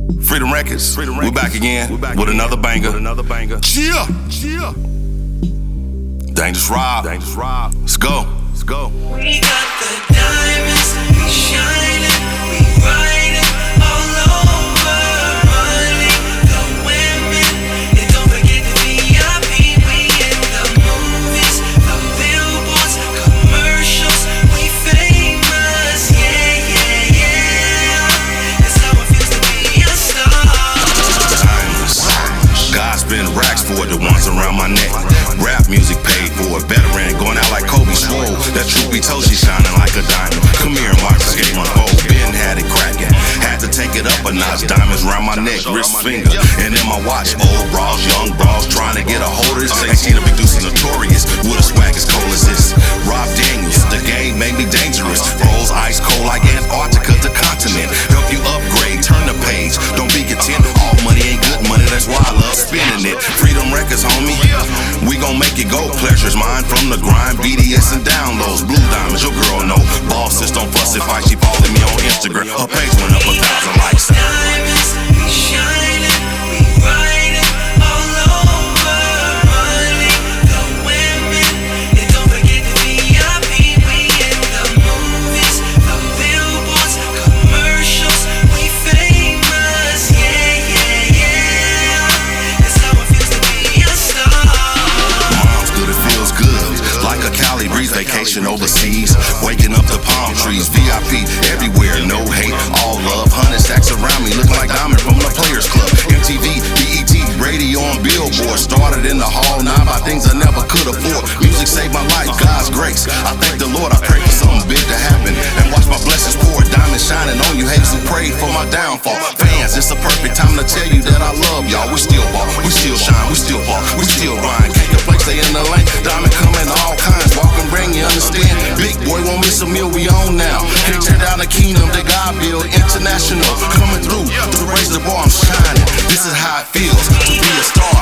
Freedom Records. We back again with another banger. Cheer. Dangerous Rob. Let's go. We got the diamonds, we shining, we riding all over, running the women. And don't forget the VIP, we in the movies, the billboards, commercials, we famous, yeah. That's how it feels to be a star. Diamonds. God spend racks for it, the ones around my neck. Rap music paid for it, veteran going out like Kobe Swole. That truth be told, she shining like a diamond. Come here, Marcus gave my bowl. Ben had it cracking, had to take it up a notch. Diamonds round my neck, wrist, finger, and in my watch. Old bras, young bras, trying to get a hold of this. Ain't seen a big deuce notorious. With a swag as cold as this. Rob Daniels, the game made me dangerous. Rolls ice cold like Antarctica to continent. Help you upgrade, turn the page. Don't be content. All money ain't good money, that's why I love spending it. Freedom Records, homie. We gon' make it go. Pleasure's mine from the grind. BDS and downloads. Blue diamonds, your girl know. Bosses don't fuss if I, she following me on Instagram. Her page went up 1,000 likes. Diamonds, we shining, we riding all over, running the women. And don't forget the VIP, we in the movies, the billboards, commercials, we famous, yeah. That's how it feels to be a star. Mom's good, it feels good. Like a Cali breeze, vacation overseas. Waking up to palm trees, VIP everywhere, no hate, all love. 100 stacks around me, look like Diamond from the Players Club. MTV, BET, radio on Billboard. Started in the hall, now by things I never could afford. Music saved my life, God's grace. I thank the Lord, I pray for something big to happen. And watch my blessings pour, diamonds shining on you. Haters who prayed for my downfall. Fans, it's a perfect time to tell you that I love y'all. We still ball, we still shine, we still ball, we still grind. Can't complain, stay in the lane. Diamond coming all kinds, walk and bring, you understand? Big boy won't miss a meal, we on now. Can't tear down the kingdom that God built. International, coming through to raise the bar, I'm shining. This is how it feels to be a star.